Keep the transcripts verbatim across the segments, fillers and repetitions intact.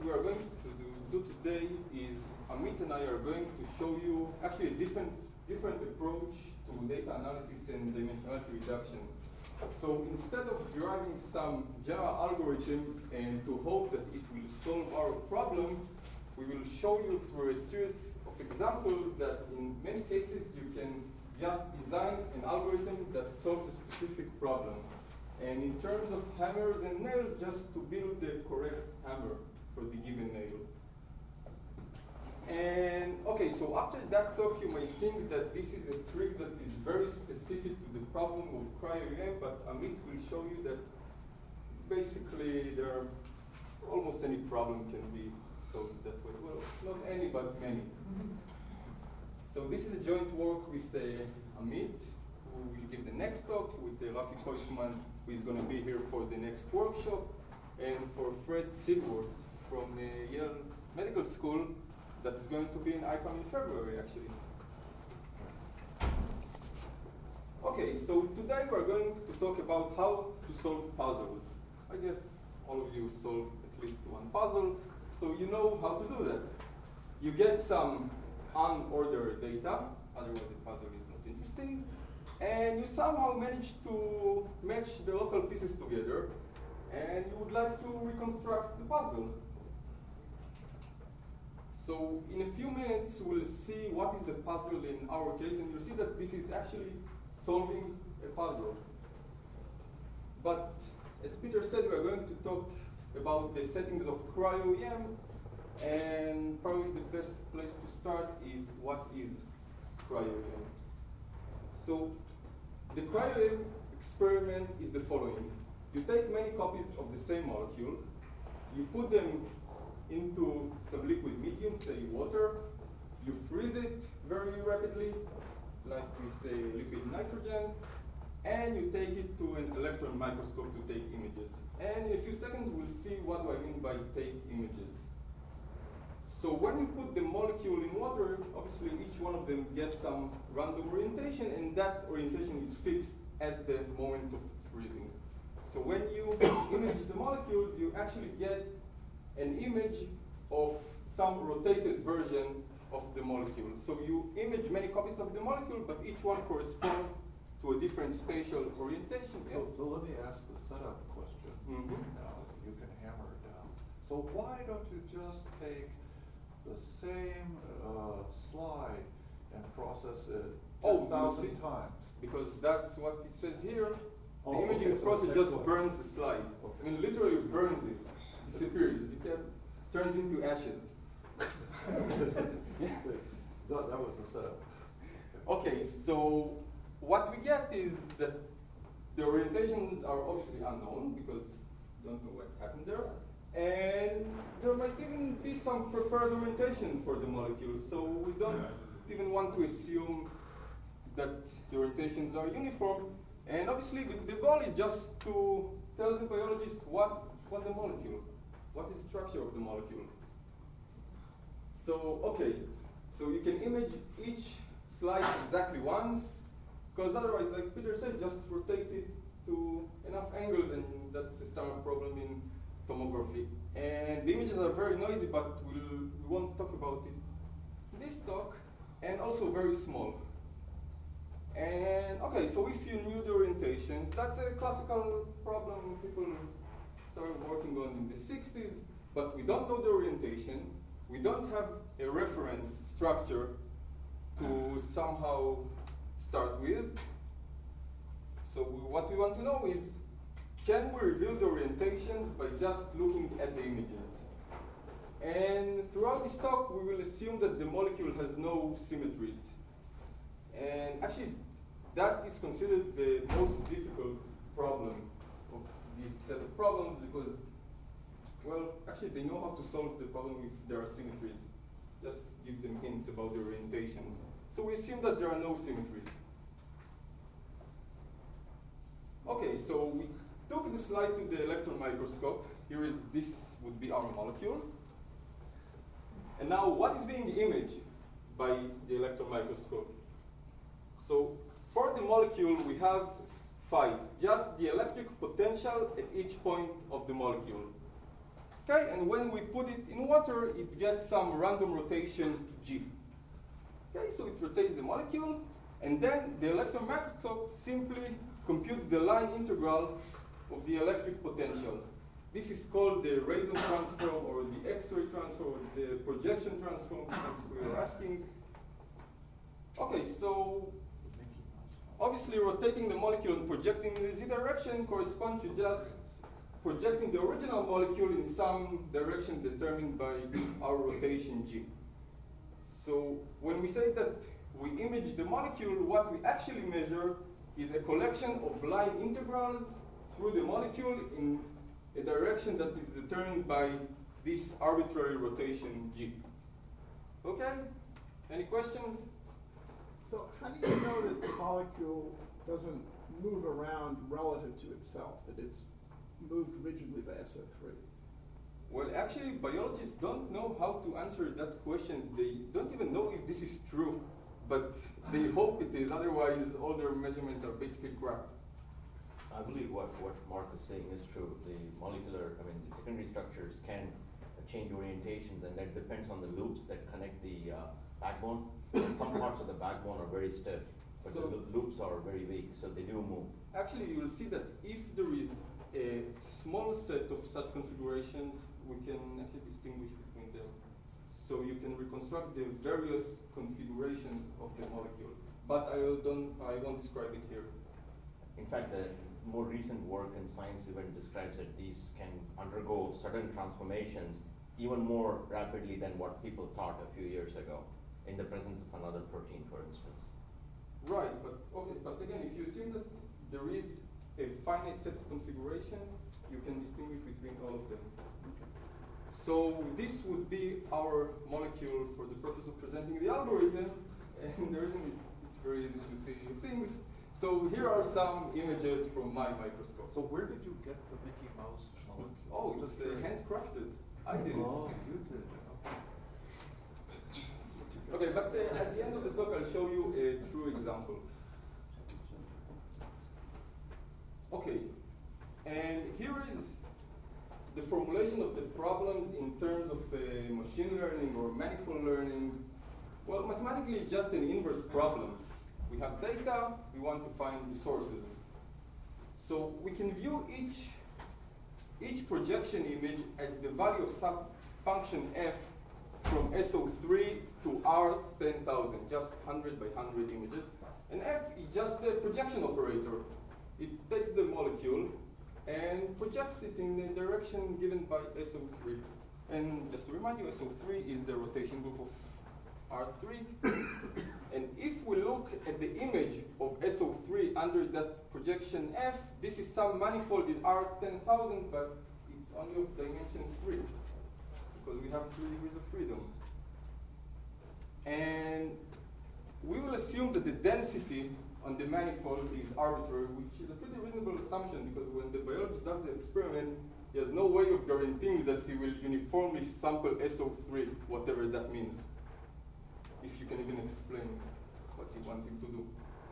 we are going to do, do today is Amit and I are going to show you actually a different, different approach to data analysis and dimensionality reduction. So instead of deriving some general algorithm and to hope that it will solve our problem, we will show you through a series of examples that in many cases you can just design an algorithm that solves a specific problem. And in terms of hammers and nails, just to build the correct hammer for the given nail. And okay, so after that talk, you may think that this is a trick that is very specific to the problem of cryo-E M, but Amit will show you that basically there are almost any problem can be solved that way. Well, not any, but many. So this is a joint work with uh, Amit, who will give the next talk, with uh, Rafi Koifman, who is going to be here for the next workshop, and for Fred Silworth from uh, Yale Medical School, that is going to be in I COM in February, actually. Okay, so today we're going to talk about how to solve puzzles. I guess all of you solve at least one puzzle, so you know how to do that. You get some unordered data, otherwise the puzzle is not interesting, and you somehow manage to match the local pieces together, and you would like to reconstruct the puzzle. So in a few minutes, we'll see what is the puzzle in our case, and you'll see that this is actually solving a puzzle. But as Peter said, we're going to talk about the settings of cryo-E M, and probably the best place to start is what is cryo-E M. So the cryo-E M experiment is the following. You take many copies of the same molecule, you put them into some liquid medium, say water, you freeze it very rapidly, like with a liquid nitrogen, and you take it to an electron microscope to take images. And in a few seconds, we'll see what do I mean by take images. So when you put the molecule in water, obviously each one of them gets some random orientation, and that orientation is fixed at the moment of freezing. So when you image the molecules, you actually get an image of some rotated version of the molecule. So you image many copies of the molecule, but each one corresponds to a different spatial orientation. So, so let me ask the setup question. Mm-hmm. Now you can hammer it down. So why don't you just take the same uh, slide and process it Oh, ten thousand times? Because that's what it says here. The Oh, imaging okay, so process the just next one. burns the slide. Okay. I mean, literally burns it, disappears. It became, turns into ashes. Yeah. that, that was the setup. Okay, so what we get is that the orientations are obviously unknown because we don't know what happened there. And there might even be some preferred orientation for the molecule. So we don't even want to assume that the orientations are uniform. And obviously the, the goal is just to tell the biologist what was the molecule, what is the structure of the molecule. So, okay, so you can image each slide exactly once, because otherwise, like Peter said, just rotate it to enough angles, and that's a standard problem in tomography. And the images are very noisy, but we'll, we won't talk about it in this talk, and also very small. And okay, so if you knew the orientation, that's a classical problem people started working on in the sixties, but we don't know the orientation. We don't have a reference structure to somehow start with. So we, what we want to know is, can we reveal the orientations by just looking at the images? And throughout this talk, we will assume that the molecule has no symmetries. And actually, that is considered the most difficult problem of this set of problems because, well, actually they know how to solve the problem if there are symmetries. Just give them hints about the orientations. So we assume that there are no symmetries. Okay, so we took the slide to the electron microscope. Here is, this would be our molecule. And now what is being imaged by the electron microscope? So for the molecule, we have five, just the electric potential at each point of the molecule. Okay, and when we put it in water, it gets some random rotation g. Okay, so it rotates the molecule, and then the electron microscope simply computes the line integral of the electric potential. This is called the radon transform, or the X-ray transform, or the projection transform that we were asking. Okay, so obviously rotating the molecule and projecting in the z direction corresponds to just projecting the original molecule in some direction determined by our rotation g. So when we say that we image the molecule, what we actually measure is a collection of line integrals through the molecule in a direction that is determined by this arbitrary rotation g. Okay? Any questions? So how do you know that the molecule doesn't move around relative to itself, that it's moved rigidly by S O three? Well, actually, biologists don't know how to answer that question. They don't even know if this is true, but they hope it is. Otherwise, all their measurements are basically crap. I believe what, what Mark is saying is true. The molecular, I mean, the secondary structures can change orientations, and that depends on the loops that connect the uh, backbone. And some parts of the backbone are very stiff, but So- the lo- loops are very weak, so they do move. Actually, you will see that if there is a small set of such configurations, we can actually distinguish between them. So you can reconstruct the various configurations of the molecule. But I will don't, I won't describe it here. In fact, the more recent work in Science even describes that these can undergo sudden transformations even more rapidly than what people thought a few years ago in the presence of another protein, for instance. Right, but okay, but again, if you assume that there is a finite set of configuration, you can distinguish between all of them. So this would be our molecule for the purpose of presenting the algorithm, and the reason is it's very easy to see things. So here are some images from my microscope. So where did you get the Mickey Mouse molecule? Oh, it's uh, handcrafted. I did it. Oh, you did. Okay, but uh, at the end of the talk, I'll show you a true example. Okay, and here is the formulation of the problems in terms of uh, machine learning or manifold learning. Well, mathematically, just an inverse problem. We have data, we want to find the sources. So we can view each, each projection image as the value of some function f from S O three to R ten thousand, just one hundred by one hundred images. And f is just a projection operator. It takes the molecule and projects it in the direction given by S O three. And just to remind you, S O three is the rotation group of R three. And if we look at the image of S O three under that projection F, this is some manifold in R ten thousand, but it's only of dimension three, because we have three degrees of freedom. And we will assume that the density on the manifold is arbitrary, which is a pretty reasonable assumption, because when the biologist does the experiment, he has no way of guaranteeing that he will uniformly sample S O three, whatever that means, if you can even explain what you want him to do.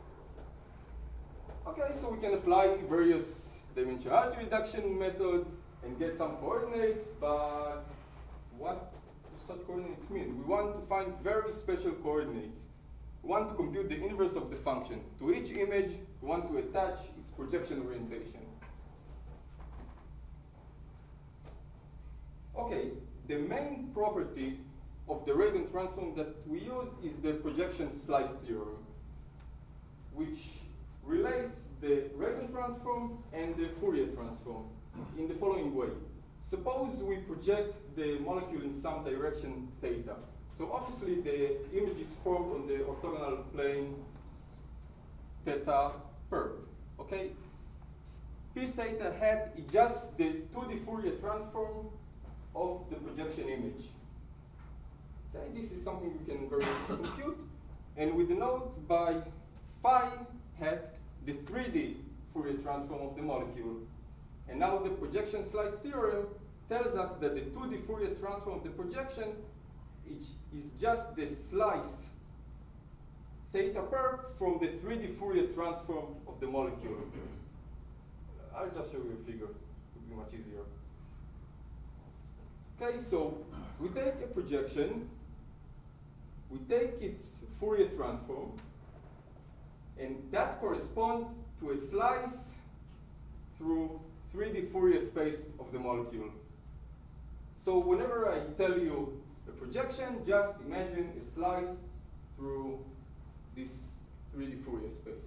Okay, so we can apply various dimensionality reduction methods and get some coordinates, but what do such coordinates mean? We want to find very special coordinates. We want to compute the inverse of the function. To each image, we want to attach its projection orientation. Okay, the main property of the radon transform that we use is the projection slice theorem, which relates the radon transform and the Fourier transform in the following way. Suppose we project the molecule in some direction theta. So obviously the image is formed on the orthogonal plane theta perp, okay? P theta hat is just the two D Fourier transform of the projection image. Okay, this is something we can very easily compute, and we denote by phi hat the three D Fourier transform of the molecule. And now the projection slice theorem tells us that the two D Fourier transform of the projection is, is just the slice theta perp from the three D Fourier transform of the molecule. I'll just show you a figure, it would be much easier. Okay, so we take a projection, we take its Fourier transform, and that corresponds to a slice through three D Fourier space of the molecule. So whenever I tell you a projection, just imagine a slice through this three D Fourier space.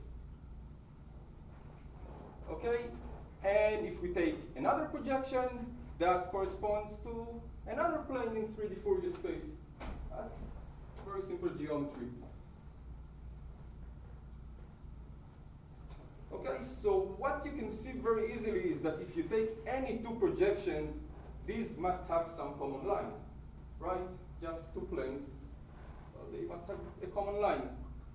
Okay, and if we take another projection, that corresponds to another plane in three D Fourier space. That's very simple geometry. Okay, so what you can see very easily is that if you take any two projections, these must have some common line, right? Just two planes, well, they must have a common line.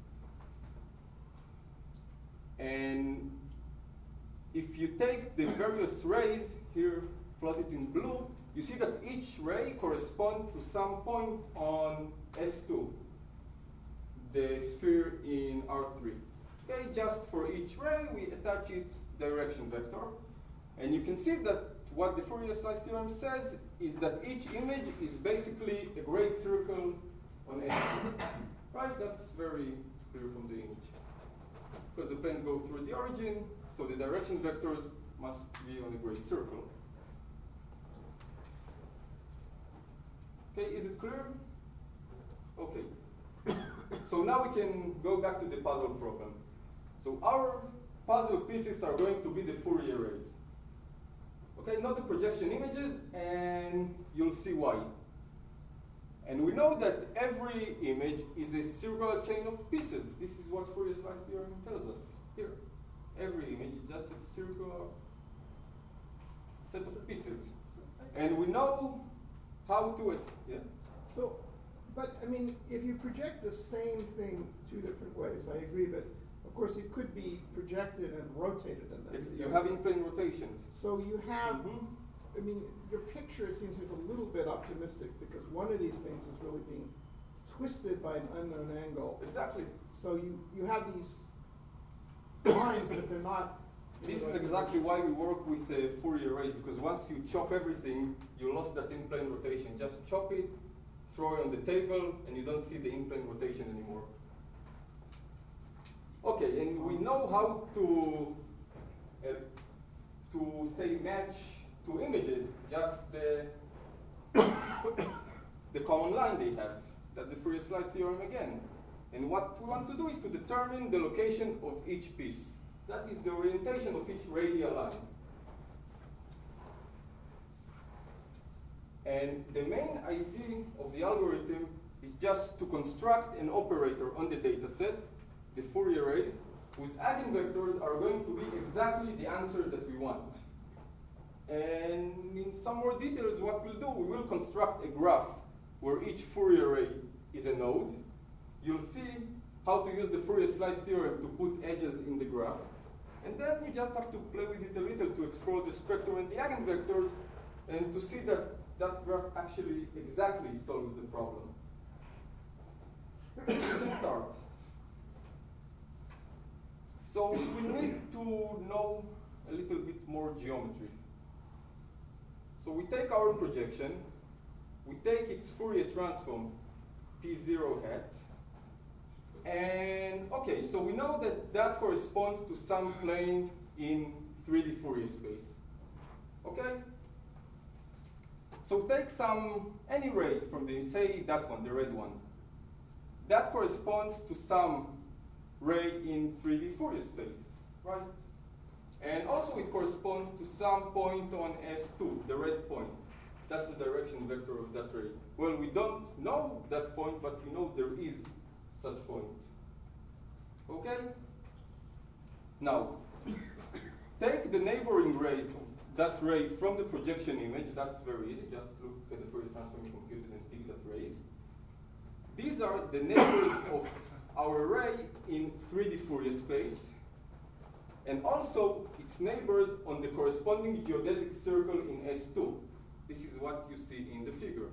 And if you take the various rays, here plotted in blue, you see that each ray corresponds to some point on S two, the sphere in R three. Okay, just for each ray, we attach its direction vector. And you can see that what the Fourier slice theorem says is that each image is basically a great circle on S two. Right, that's very clear from the image. Because the planes go through the origin, so the direction vectors must be on a great circle. Okay, is it clear? Okay. So now we can go back to the puzzle problem. So our puzzle pieces are going to be the Fourier rays. Okay, not the projection images, and you'll see why. And we know that every image is a circular chain of pieces. This is what Fourier slice theorem tells us here. Every image is just a circular set of pieces. And we know how to, yeah? So, but I mean, if you project the same thing two different ways, I agree, but of course it could be projected and rotated. And then You have in-plane rotations. So you have, Mm-hmm. I mean, your picture seems to be a little bit optimistic because one of these things is really being twisted by an unknown angle. Exactly. So you, you have these lines, but they're not. This is exactly why we work with uh, Fourier rays, because once you chop everything, you lost that in-plane rotation. Just chop it, throw it on the table, and you don't see the in-plane rotation anymore. Okay, and we know how to, uh, to say match two images, just the, the common line they have. That's the Fourier slice theorem again. And what we want to do is to determine the location of each piece. That is the orientation of each radial line. And the main idea of the algorithm is just to construct an operator on the data set, the Fourier rays, whose eigenvectors are going to be exactly the answer that we want. And in some more details, what we'll do, we will construct a graph where each Fourier ray is a node. You'll see how to use the Fourier slice theorem to put edges in the graph. And then you just have to play with it a little to explore the spectrum and the eigenvectors and to see that that graph actually exactly solves the problem. Let's start. So we need to know a little bit more geometry. So we take our projection, we take its Fourier transform P zero hat, and okay, so we know that that corresponds to some plane in three D Fourier space. Okay? So take some, any ray from the, say that one, the red one. That corresponds to some ray in three D Fourier space, right? And also it corresponds to some point on S two, the red point. That's the direction vector of that ray. Well, we don't know that point, but we know there is such point. Okay? Now, take the neighboring rays of that ray from the projection image. That's very easy. Just look at the Fourier transform you computed and pick that rays. These are the neighbors of our ray in three D Fourier space, and also its neighbors on the corresponding geodesic circle in S two. This is what you see in the figure.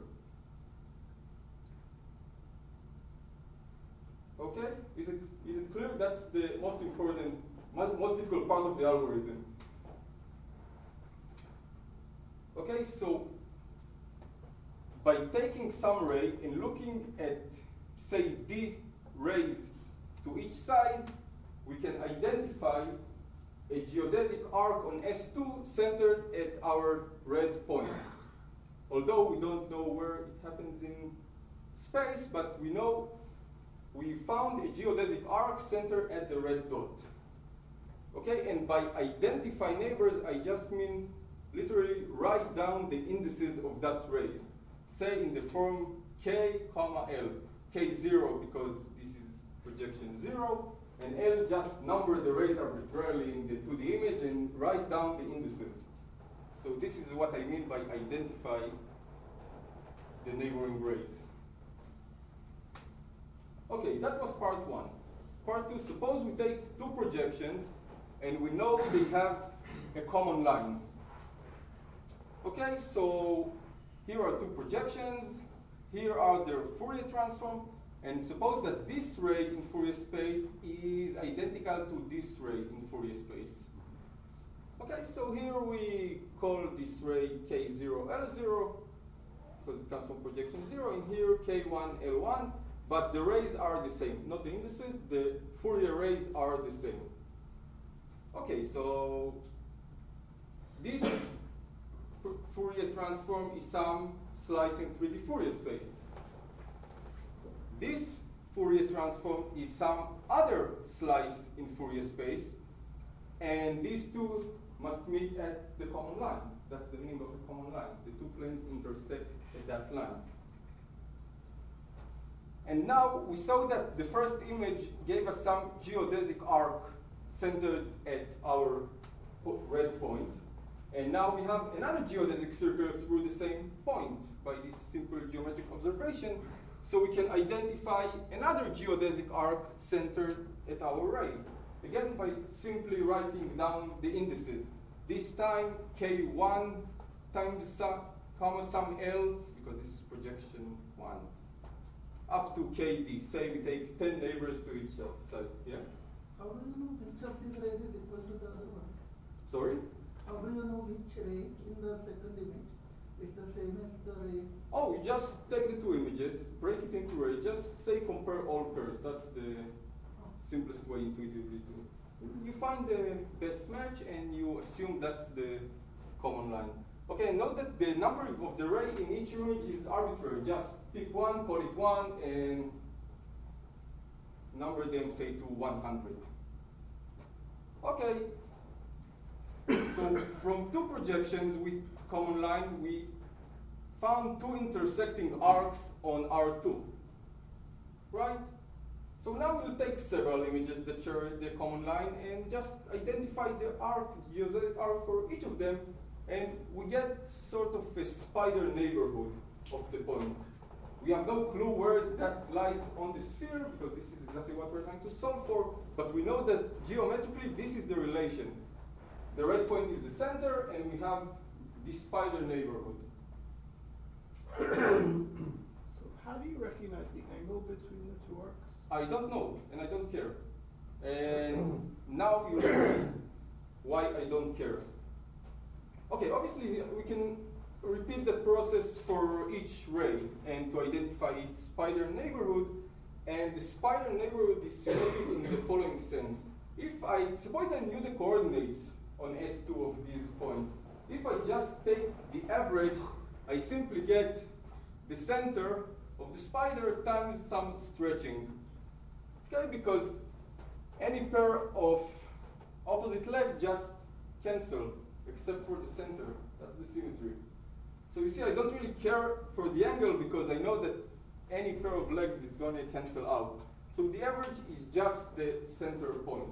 Okay? Is it, is it clear? That's the most important, most difficult part of the algorithm. Okay, so by taking some ray and looking at, say, d rays to each side, we can identify a geodesic arc on S two centered at our red point. Although we don't know where it happens in space, but we know we found a geodesic arc centered at the red dot. Okay, and by identify neighbors, I just mean literally write down the indices of that ray. Say in the form K, comma L. K zero because this is projection zero, and L just number the rays arbitrarily in the two D image and write down the indices. So this is what I mean by identify the neighboring rays. Okay, that was part one. Part two, suppose we take two projections and we know they have a common line. Okay, so here are two projections. Here are their Fourier transform. And suppose that this ray in Fourier space is identical to this ray in Fourier space. Okay, so here we call this ray K zero L zero, because it comes from projection zero, and here K one L one, but the rays are the same, not the indices, the Fourier rays are the same. Okay, so this Fourier transform is some slice in three D Fourier space. This Fourier transform is some other slice in Fourier space, and these two must meet at the common line. That's the meaning of a common line. The two planes intersect at that line. And now we saw that the first image gave us some geodesic arc centered at our po- red point. And now we have another geodesic circle through the same point by this simple geometric observation. So we can identify another geodesic arc centered at our ray. Again, by simply writing down the indices. This time, K one times sum, comma sum L, because this is projection one, up to K D. Say we take ten neighbors to each side. Yeah? How do you know which of these rays is equal to the other one? Sorry? How do you know which ray in the second image is the same as the ray? Oh, you just take the two images, break it into rays, just say compare all pairs. That's the simplest way intuitively to. You find the best match and you assume that's the common line. Okay, note that the number of the ray in each image is arbitrary. Just pick one, call it one, and number them, say, to one hundred. Okay. So from two projections with common line, we found two intersecting arcs on R two, right? So now we'll take several images that share the common line and just identify the arc, the geodesic arc for each of them, and we get sort of a spider neighborhood of the point. We have no clue where that lies on the sphere, because this is exactly what we're trying to solve for, but we know that geometrically this is the relation. The red point is the center, and we have this spider neighborhood. So how do you recognize the angle between the two arcs? I don't know, and I don't care. And now you'll see why I don't care. Okay, obviously we can repeat the process for each ray and to identify its spider neighborhood. And the spider neighborhood is symmetric in the following sense. If I, suppose I knew the coordinates on S two of these points. If I just take the average, I simply get the center of the spider times some stretching. Okay, because any pair of opposite legs just cancel, except for the center. That's the symmetry. So you see, I don't really care for the angle because I know that any pair of legs is going to cancel out. So the average is just the center point.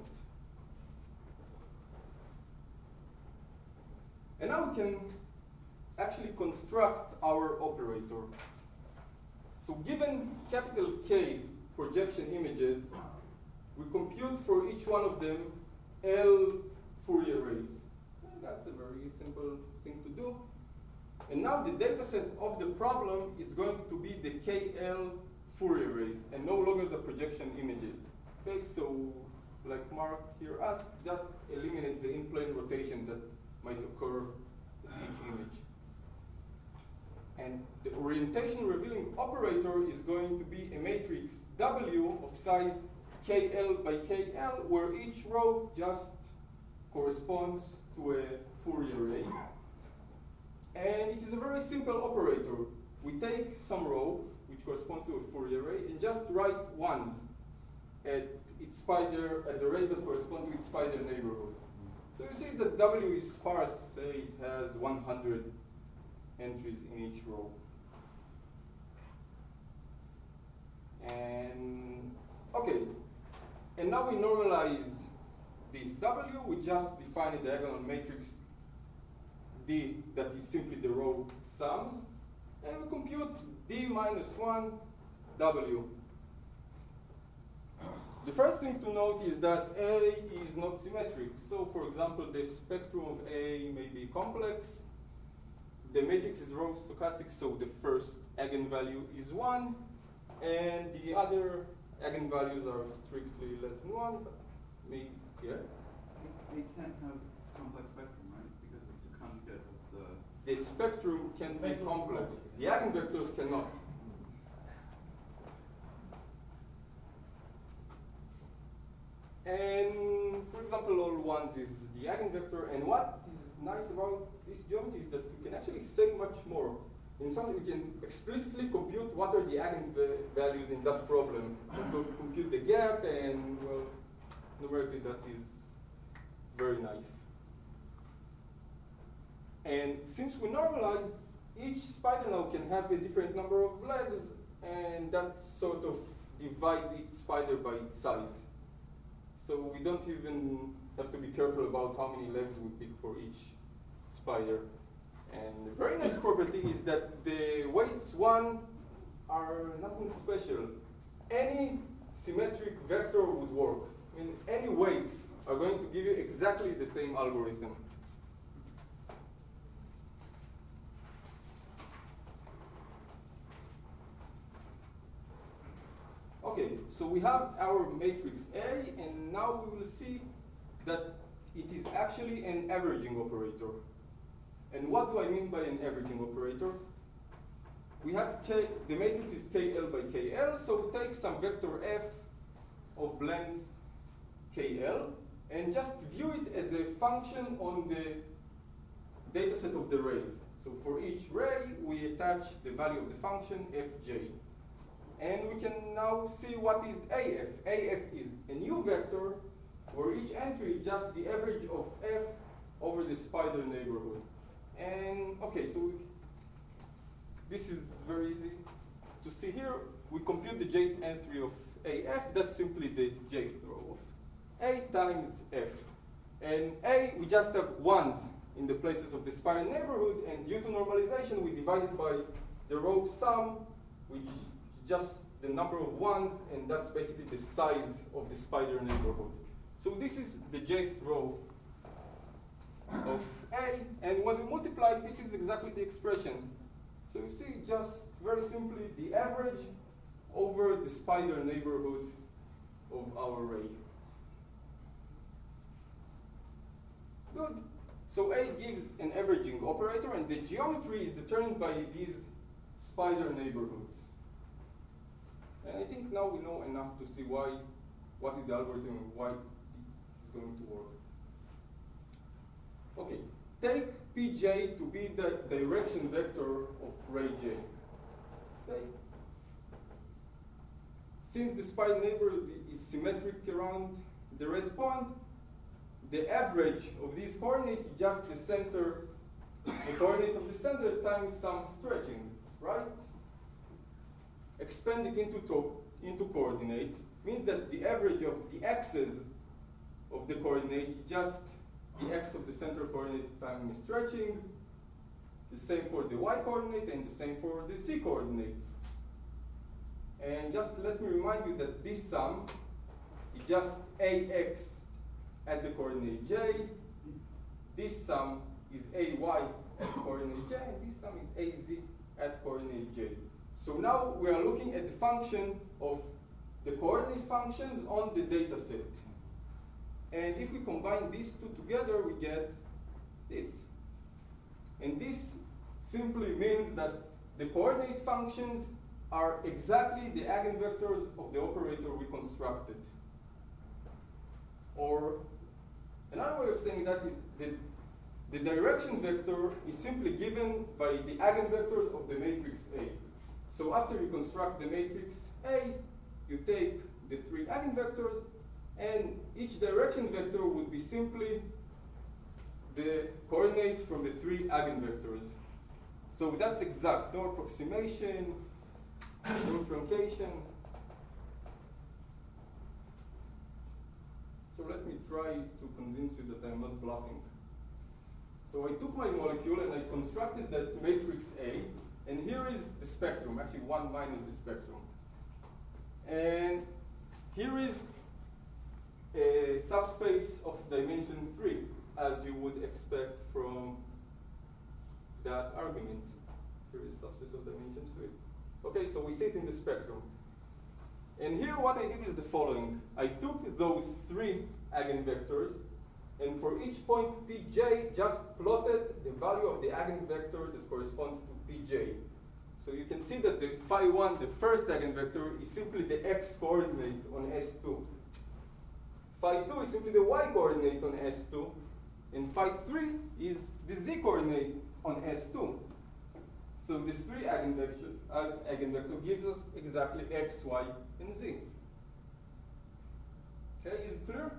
And now we can actually construct our operator. So given capital K projection images, we compute for each one of them L Fourier rays. And that's a very simple thing to do. And now the data set of the problem is going to be the K L Fourier rays and no longer the projection images. Okay, so like Mark here asked, that eliminates the in-plane rotation that might occur at each image. And the orientation revealing operator is going to be a matrix W of size K L by K L, where each row just corresponds to a Fourier array. And it is a very simple operator. We take some row, which corresponds to a Fourier array, and just write ones at its spider, at the rate that correspond to its spider neighborhood. So you see that W is sparse, say it has one hundred entries in each row. And, okay, and now we normalize this W, we just define a diagonal matrix D that is simply the row sums, and we compute D minus one W. The first thing to note is that A is not symmetric. So for example, the spectrum of A may be complex. The matrix is row stochastic, so the first eigenvalue is one, and the other eigenvalues are strictly less than one, but maybe here. It, it can't have complex spectrum, right? Because it's a conjugate of the... The spectrum can be Spectrum complex. is The eigenvectors cannot. And for example, all ones is the eigenvector. And what is nice about this geometry is that we can actually say much more. In some way, we can explicitly compute what are the eigenvalues in that problem. We can compute the gap, and well, numerically that is very nice. And since we normalize, each spider now can have a different number of legs, and that sort of divides each spider by its size. So we don't even have to be careful about how many legs we pick for each spider. And a very nice property is that the weights one are nothing special. Any symmetric vector would work. I mean, any weights are going to give you exactly the same algorithm. Okay, so we have our matrix A, and now we will see that it is actually an averaging operator. And what do I mean by an averaging operator? We have K, the matrix is K L by K L, so take some vector F of length K L, and just view it as a function on the data set of the rays. So for each ray, we attach the value of the function Fj. And we can now see what is A F. A F is a new vector where each entry is just the average of F over the spider neighborhood. And okay, so we, this is very easy to see here. We compute the jth entry of A F. That's simply the jth row of A times F. And A, we just have ones in the places of the spider neighborhood, and due to normalization, we divide it by the row sum, which is just the number of ones, and that's basically the size of the spider neighborhood. So this is the jth row of A, and when we multiply, this is exactly the expression. So you see, just very simply, the average over the spider neighborhood of our array. Good. So A gives an averaging operator, and the geometry is determined by these spider neighborhoods. And I think now we know enough to see why, what is the algorithm and why this is going to work. Okay, take Pj to be the direction vector of ray J. Okay. Since the spider neighborhood is symmetric around the red point, the average of these coordinates is just the center, the coordinate of the center times some stretching, right? Expand it into, to, into coordinates means that the average of the x's of the coordinate is just the x of the center coordinate times stretching, the same for the y coordinate and the same for the z coordinate. And just let me remind you that this sum is just ax at the coordinate j, this sum is ay at coordinate j, and this sum is az at coordinate j. So now we are looking at the function of the coordinate functions on the data set. And if we combine these two together, we get this. And this simply means that the coordinate functions are exactly the eigenvectors of the operator we constructed. Or another way of saying that is that the direction vector is simply given by the eigenvectors of the matrix A. So after you construct the matrix A, you take the three eigenvectors, and each direction vector would be simply the coordinates from the three eigenvectors. So that's exact, no approximation, no truncation. So let me try to convince you that I'm not bluffing. So I took my molecule and I constructed that matrix A, and here is the spectrum, actually one minus the spectrum. And here is a subspace of dimension three, as you would expect from that argument. Here is subspace of dimension three. Okay, so we see it in the spectrum. And here what I did is the following. I took those three eigenvectors, and for each point Pj, just plotted the value of the eigenvector that corresponds to Pj. So you can see that the phi one, the first eigenvector, is simply the x coordinate on S two. Phi two is simply the y coordinate on S two, and phi three is the z coordinate on S two. So this three eigenvector, uh, eigenvector gives us exactly x, y, and z. Okay, is it clear?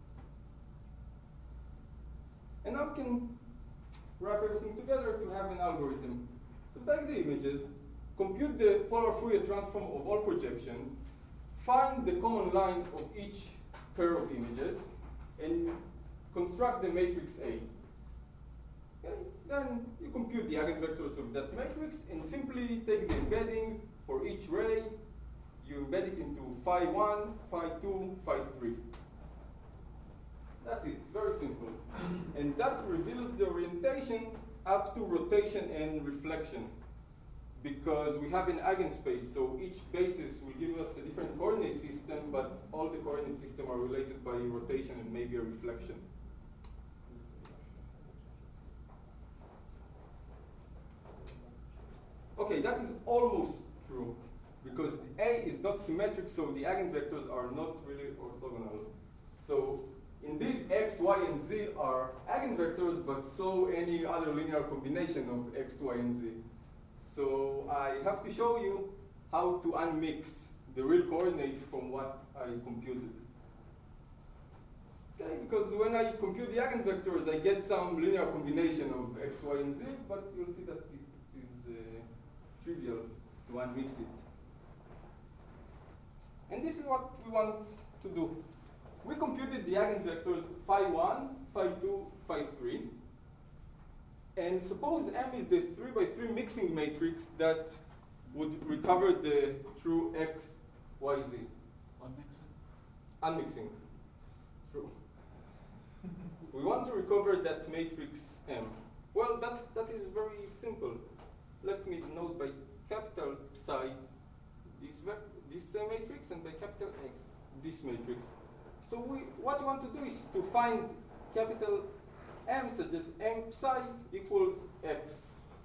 And now we can wrap everything together to have an algorithm. So take the images, compute the polar Fourier transform of all projections, find the common line of each pair of images, and construct the matrix A. Okay? Then you compute the eigenvectors of that matrix and simply take the embedding for each ray. You embed it into phi one, phi two, phi three. That's it, very simple. And that reveals the orientation up to rotation and reflection, because we have an eigenspace, so each basis will give us a different coordinate system, but all the coordinate systems are related by rotation and maybe a reflection. Okay, that is almost true, because the A is not symmetric, so the eigenvectors are not really orthogonal. So indeed, x, y, and z are eigenvectors, but so any other linear combination of x, y, and z. So I have to show you how to unmix the real coordinates from what I computed. Okay, because when I compute the eigenvectors, I get some linear combination of x, y, and z, but you'll see that it is uh, trivial to unmix it. And this is what we want to do. We computed the eigenvectors phi one, phi two, phi three. And suppose M is the three by three mixing matrix that would recover the true x, y, z. Unmixing? Unmixing. True. We want to recover that matrix M. Well, that, that is very simple. Let me denote by capital psi this, this uh, matrix, and by capital X this matrix. So we, what we want to do is to find capital M such that M psi equals X.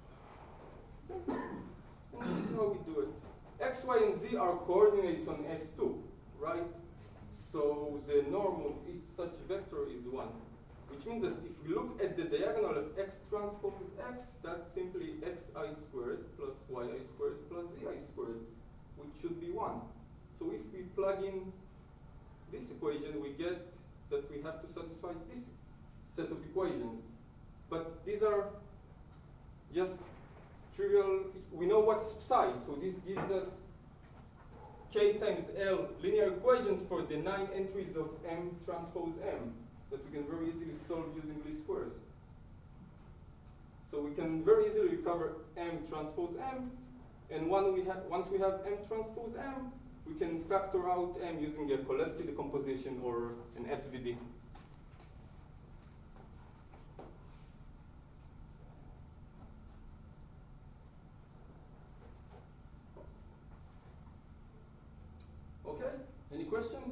And this is how we do it. X, Y, and Z are coordinates on S two, right? So the norm of each such vector is one, which means that if we look at the diagonal of X transpose X, that's simply xi squared plus yi squared plus zi squared, which should be one. So if we plug in this equation, we get that we have to satisfy this set of equations. But these are just trivial. We know what is psi, so this gives us k times L linear equations for the nine entries of M transpose M that we can very easily solve using least squares. So we can very easily recover M transpose M, and when we have, once we have M transpose M, we can factor out M using a Cholesky decomposition or an S V D. Okay, any questions?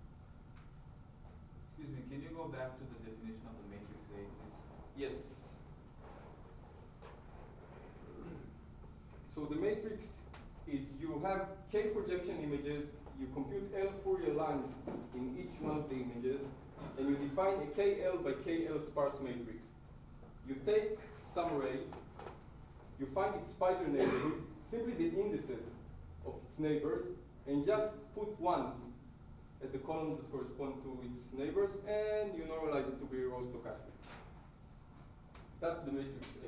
Excuse me, can you go back to the definition of the matrix A, please? Yes. So is you have K projection images, you compute L Fourier lines in each one of the images, and you define a K L by K L sparse matrix. You take some ray, you find its spider neighborhood, simply the indices of its neighbors, and just put ones at the columns that correspond to its neighbors, and you normalize it to be row stochastic. That's the matrix A.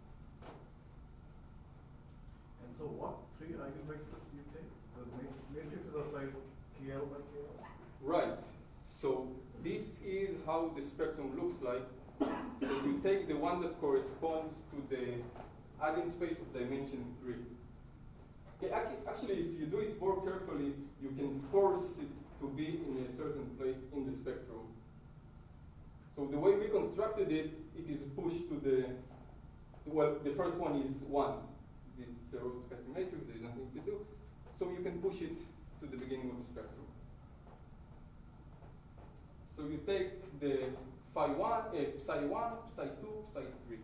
And so what three eigenvectors do you take? The ma- matrix is of size K L by K L? Right. So this is how the spectrum looks like. So you take the one that corresponds to the eigenspace of dimension three. Okay, actually, actually, if you do it more carefully, you can force it to be in a certain place in the spectrum. So the way we constructed it, it is pushed to the, well, the first one is one. It's a row stochastic matrix, there's nothing you can do. So you can push it to the beginning of the spectrum. So you take the phi one, uh, psi one, psi two, psi three.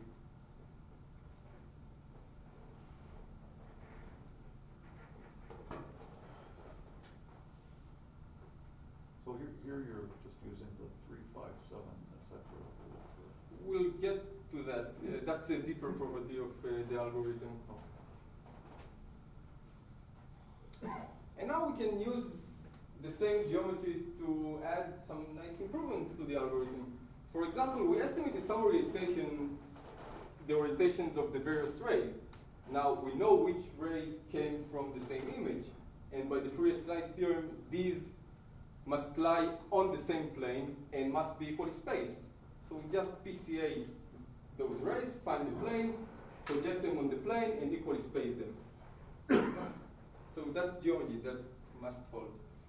So here, here you're just using the three, five, seven, et cetera. We'll get to that. Uh, that's a deeper property of uh, the algorithm. And now we can use the same geometry to add some nice improvements to the algorithm. For example, we estimated some orientation, the orientations of the various rays. Now we know which rays came from the same image. And by the Fourier slide theorem, these must lie on the same plane and must be equally spaced. So we just P C A those rays, find the plane, project them on the plane, and equally space them. So that's geometry that must hold.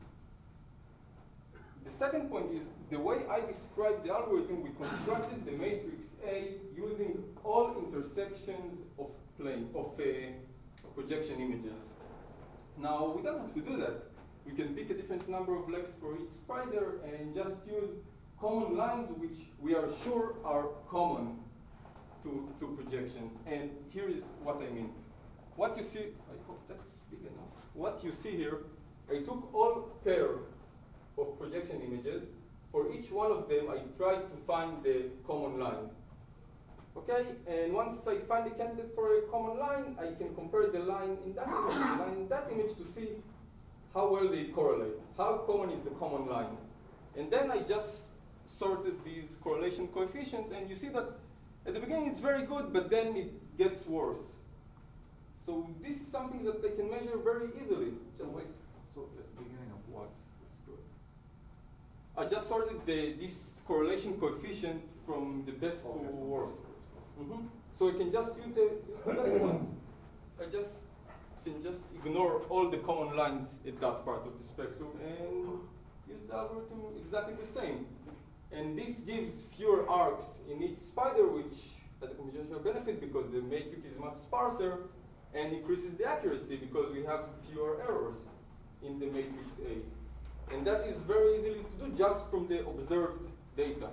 The second point is the way I described the algorithm, we constructed the matrix A using all intersections of plane, of uh, projection images. Now, we don't have to do that. We can pick a different number of legs for each spider and just use common lines which we are sure are common to, to projections. And here is what I mean. What you see, I hope that's big enough. What you see here, I took all pair of projection images. For each one of them, I tried to find the common line. Okay, and once I find a candidate for a common line, I can compare the line in that image, the line in that image to see how well they correlate. How common is the common line? And then I just sorted these correlation coefficients, and you see that at the beginning it's very good, but then it gets worse. So this is something that they can measure very easily. So wait, so at the beginning of what is good? I just sorted the, this correlation coefficient from the best Okay, to from worst. worst. Mm-hmm. So I can just use the, use the best ones. I just can just ignore all the common lines at that part of the spectrum and use the algorithm exactly the same. And this gives fewer arcs in each spider, which has a computational benefit because the matrix is much sparser, and increases the accuracy because we have fewer errors in the matrix A. And that is very easily to do just from the observed data.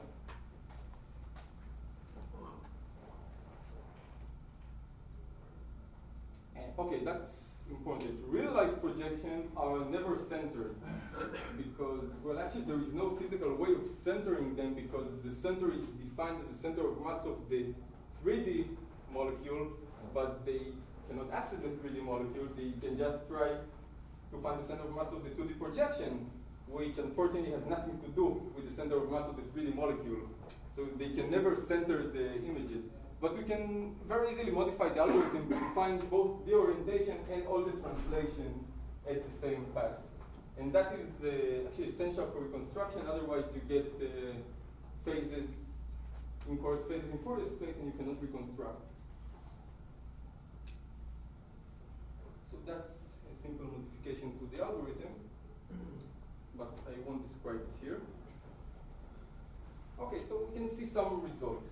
Okay, that's important. Real life projections are never centered because, well, actually there is no physical way of centering them because the center is defined as the center of mass of the three D molecule, but they cannot access the three D molecule. They can just try to find the center of mass of the two D projection, which unfortunately has nothing to do with the center of mass of the three D molecule. So they can never center the images. But we can very easily modify the algorithm to find both the orientation and all the translations at the same pass. And that is uh, actually essential for reconstruction, otherwise you get uh, phases, incorrect phases in Fourier space and you cannot reconstruct. So that's a simple modification to the algorithm, but I won't describe it here. Okay, so we can see some results.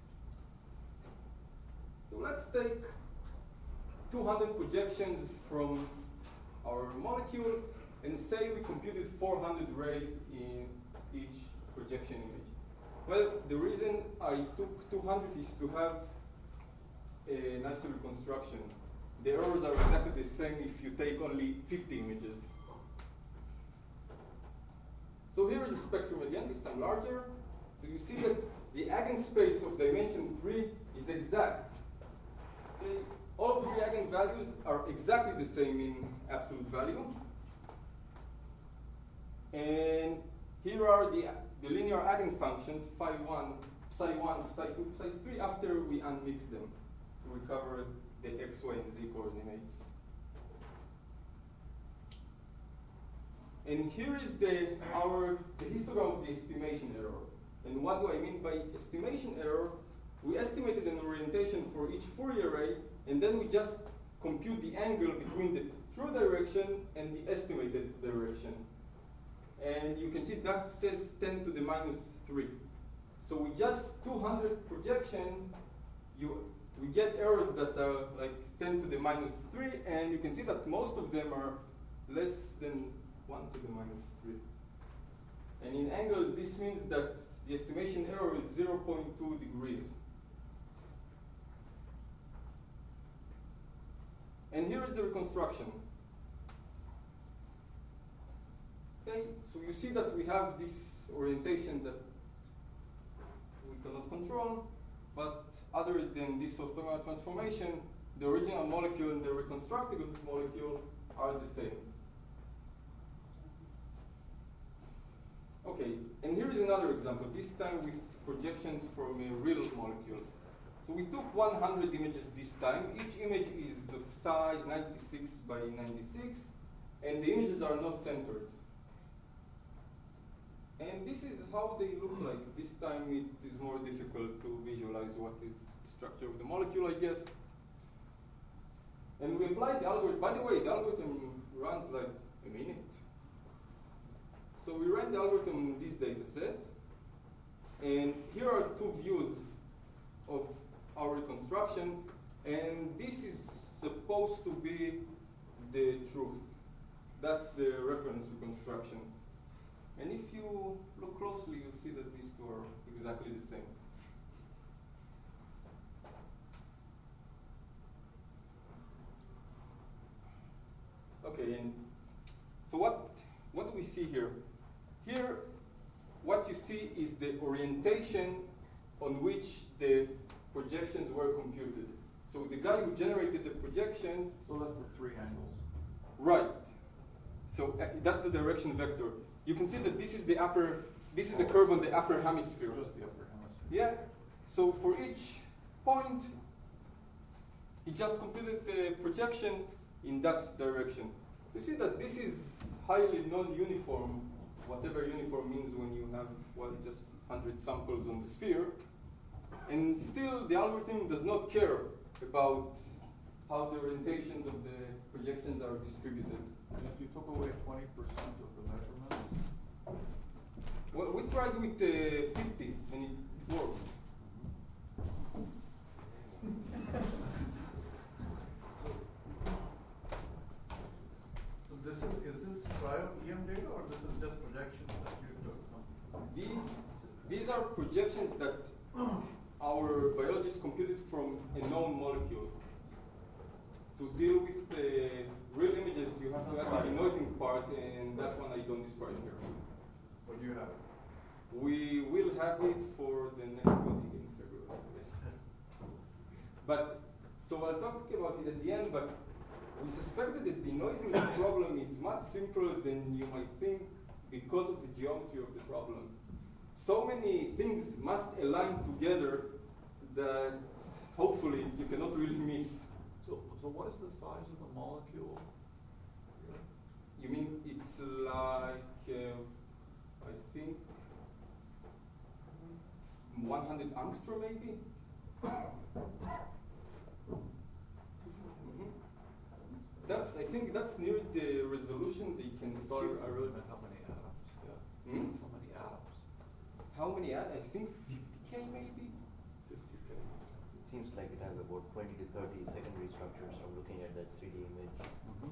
So let's take two hundred projections from our molecule and say we computed four hundred rays in each projection image. Well, the reason I took two hundred is to have a nicer reconstruction. the errors are exactly the same if you take only fifty images. So here is the spectrum again, this time larger. So you see that the eigenspace of dimension three is exact. Okay. All three eigenvalues are exactly the same in absolute value. And here are the, the linear eigenfunctions, phi one, psi one, psi two, psi three, after we unmix them to recover the x, y, and z coordinates. And here is the, our, the histogram of the estimation error. And what do I mean by estimation error? We estimated an orientation for each Fourier array, and then we just compute the angle between the true direction and the estimated direction. And you can see that says ten to the minus three. So with just two hundred projection, you, we get errors that are like ten to the minus three, and you can see that most of them are less than one to the minus three. And in angles, this means that the estimation error is zero point two degrees. And here is the reconstruction. Okay, so you see that we have this orientation that we cannot control, but other than this orthogonal transformation, the original molecule and the reconstructed molecule are the same. Okay, and here is another example, this time with projections from a real molecule. So we took one hundred images this time. Each image is of size ninety-six by ninety-six, and the images are not centered. And this is how they look like. This time it is more difficult to visualize what is the structure of the molecule, I guess. And we applied the algorithm. By the way, the algorithm runs like a minute. So we ran the algorithm in this data set. And here are two views of our reconstruction. And this is supposed to be the truth. That's the reference reconstruction. And if you look closely, you'll see that these two are exactly the same. Okay, and so what, what do we see here? Here, what you see is the orientation on which the projections were computed. So the guy who generated the projections. So that's the three angles. Right. So uh, that's the direction vector. You can see that this is the upper, this is a curve on the upper hemisphere. Just the upper hemisphere. Yeah. So for each point, he just computed the projection in that direction. So you see that this is highly non-uniform, whatever uniform means when you have, well, just one hundred samples on the sphere. And still, the algorithm does not care about how the orientations of the projections are distributed. And if you took away twenty percent of the measurements? Well, we tried with uh, fifty, and it, it works. So this is, is this prior E M data or this is just projections that you took? These, these are projections that our biologists computed from a known molecule. To deal with the real images, you have to add the denoising part, and that one I don't describe here. Or do you have it? We will have it for the next meeting in February, yes. But, so I'll talk about it at the end, but we suspect that the denoising problem is much simpler than you might think because of the geometry of the problem. So many things must align together that hopefully you cannot really miss. So, so what is the size of the molecule? You mean it's like, uh, I think, one hundred angstrom maybe? Mm-hmm. That's, I think that's near the resolution they can achieve. I really meant how many atoms, yeah. Hmm? How many atoms? How many atoms? I think fifty K maybe? fifty K. It seems like it has about twenty to thirty secondary structures from looking at that three D image. Mm-hmm.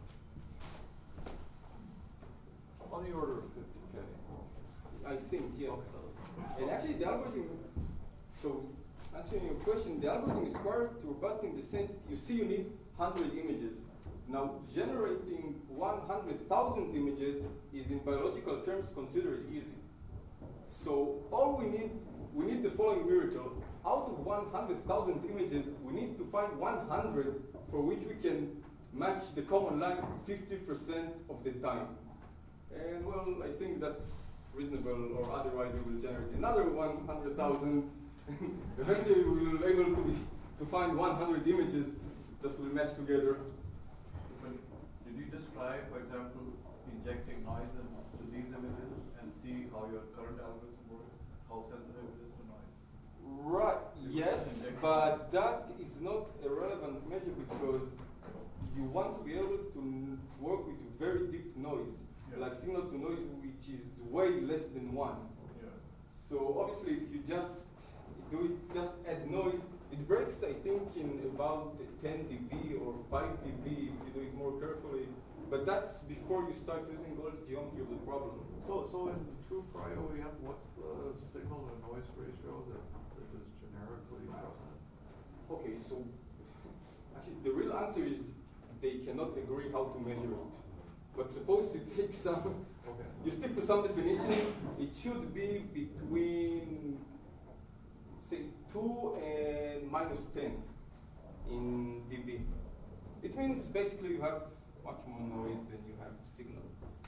On the order of fifty K. I think, yeah. Okay. And actually the algorithm, so answering your question, the algorithm is quite robust in the sense you see you need hundred images. Now, generating one hundred thousand images is in biological terms considered easy. So all we need, we need the following miracle. Out of one hundred thousand images, we need to find one hundred for which we can match the common line fifty percent of the time. And well, I think that's reasonable, or otherwise we will generate another one hundred thousand. Eventually we will be able to, to find one hundred images that will match together. But did you just try, for example, injecting noise into these images and see how your current algorithm works, how sensitive it is to noise? Right, yes, but that is not a relevant measure because you want to be able to n- work with very deep noise, Yeah. like signal to noise, which is way less than one. Yeah. So obviously, if you just do it, just add noise, it breaks, I think, in about ten dB or five dB if you do it more carefully. But that's before you start using all the geometry of the problem. So, so in true prio, we have, what's the signal to noise ratio that, that is generically present? Okay, so actually the real answer is they cannot agree how to measure it. But suppose you take some, Okay. you stick to some definition, it should be between, say, two and minus ten in dB. It means basically you have much more noise than you have signal.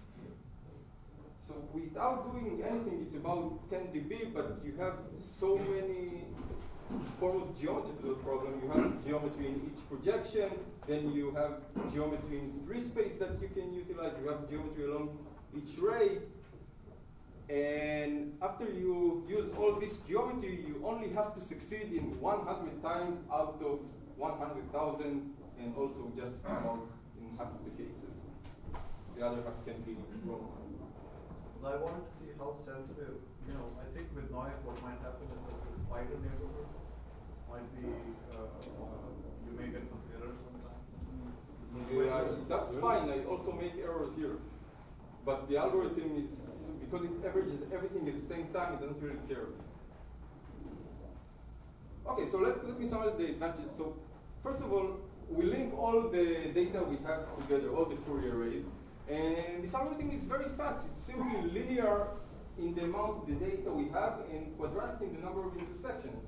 So without doing anything, it's about ten dB, but you have so many forms of geometry to the problem. You have geometry in each projection, then you have geometry in three space that you can utilize, you have geometry along each ray, and after you use all this geometry, you only have to succeed in one hundred times out of one hundred thousand, and also just about in half of the cases. The other half can be wrong. Well, I wanted to see how sensitive, you know, I think with noise what might happen is that the spider neighborhood might be, uh, uh, you may get some errors sometimes. Yeah, that's fine. I also make errors here. But the algorithm is, because it averages everything at the same time, it doesn't really care. Okay, so let, let me summarize the advantages. So first of all, we link all the data we have together, all the Fourier arrays. And this algorithm is very fast. It's simply linear in the amount of the data we have and quadratic in the number of intersections.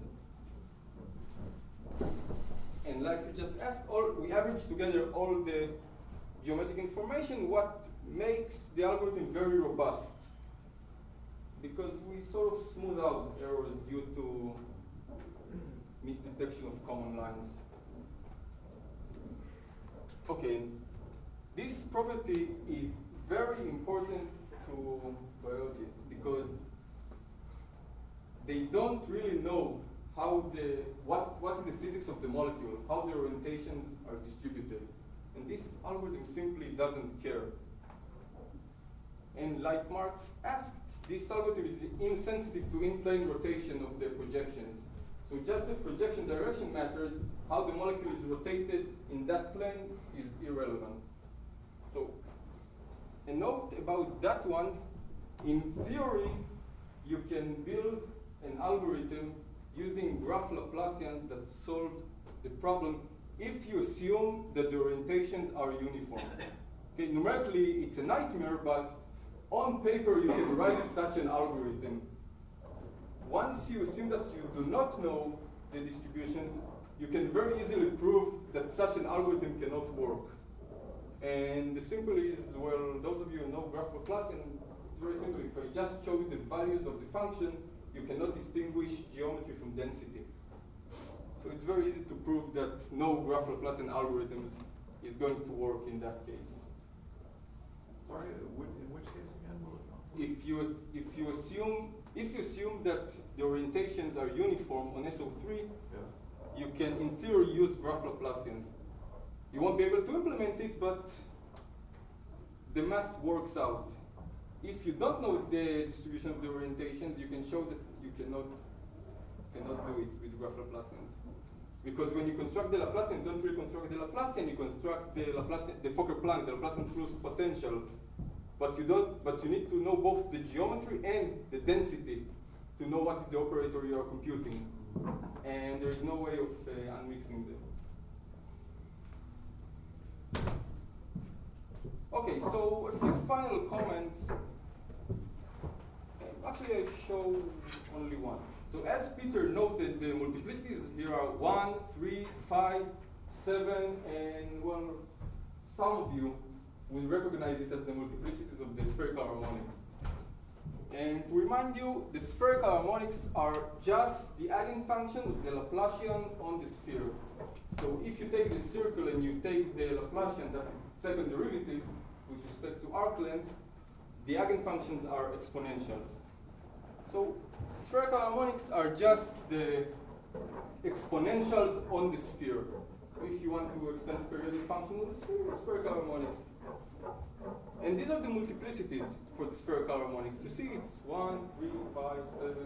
And like you just asked, all, we average together all the geometric information, what makes the algorithm very robust. Because we sort of smooth out errors due to misdetection of common lines. Okay, this property is very important to biologists because they don't really know how the, what, what is the physics of the molecule, how the orientations are distributed. And this algorithm simply doesn't care. And like Mark asked, this algorithm is insensitive to in-plane rotation of the projections. So just the projection direction matters, how the molecule is rotated in that plane is irrelevant. So, a note about that one, in theory, you can build an algorithm using graph Laplacians that solve the problem if you assume that the orientations are uniform. Okay, numerically, it's a nightmare, but on paper, you can write such an algorithm. Once you assume that you do not know the distributions, you can very easily prove that such an algorithm cannot work. And the simple is, well, those of you who know graph Laplacian, it's very simple. If I just show you the values of the function, you cannot distinguish geometry from density. So it's very easy to prove that no graph Laplacian algorithm is going to work in that case. Sorry, uh, in which case again will it not? If you, if you assume If you assume that the orientations are uniform on S O three, Yeah. you can, in theory, use graph Laplacians. You won't be able to implement it, but the math works out. If you don't know the distribution of the orientations, you can show that you cannot, cannot do it with graph Laplacians. Because when you construct the Laplacian, you don't really construct the Laplacian, you construct the Laplacian, the Fokker-Planck, the Laplacian truth potential. But you don't. But you need to know both the geometry and the density to know what is the operator you are computing. And there is no way of uh, unmixing them. Okay, so a few final comments. Actually, I show only one. So as Peter noted, the multiplicities here are one, three, five, seven, and well, some of you will recognize it as the multiplicities of the spherical harmonics. And to remind you, the spherical harmonics are just the eigenfunction of the Laplacian on the sphere. So if you take the circle and you take the Laplacian, that second derivative, with respect to arc length, the eigenfunctions are exponentials. So spherical harmonics are just the exponentials on the sphere. If you want to extend the periodic function on the sphere, spherical harmonics. And these are the multiplicities for the spherical harmonics. You see it's one, three, five, seven.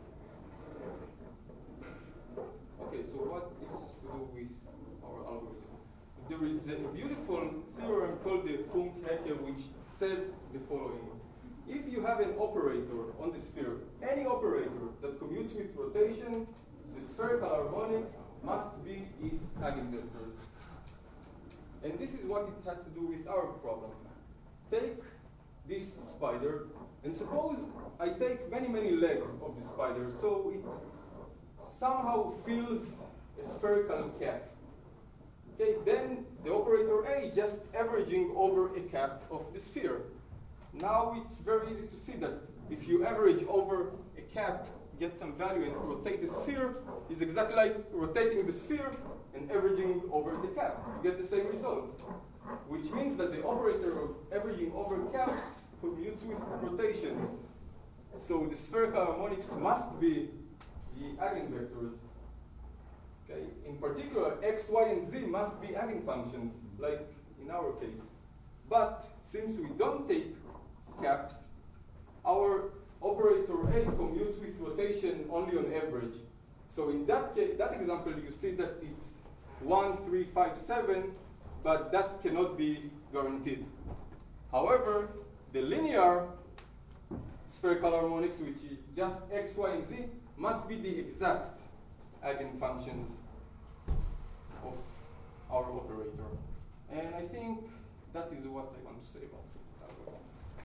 Okay, so what this has to do with our algorithm? There is a beautiful theorem called the Funk-Haeckel which says the following. If you have an operator on the sphere, any operator that commutes with rotation, the spherical harmonics must be its eigenvectors. And this is what it has to do with our problem. Take this spider, and suppose I take many, many legs of the spider, so it somehow fills a spherical cap. Okay, then the operator A just averaging over a cap of the sphere. Now it's very easy to see that if you average over a cap, get some value and rotate the sphere, is exactly like rotating the sphere and averaging over the cap. You get the same result, which means that the operator of averaging over caps commutes with rotations. So the spherical harmonics must be the eigenvectors. Okay? In particular, x, y, and z must be eigenfunctions, like in our case. But since we don't take caps, our operator A commutes with rotation only on average. So in that case, that example, you see that it's one, three, five, seven, but that cannot be guaranteed. However, the linear spherical harmonics, which is just x, y, and z, must be the exact eigenfunctions of our operator. And I think that is what I want to say about it.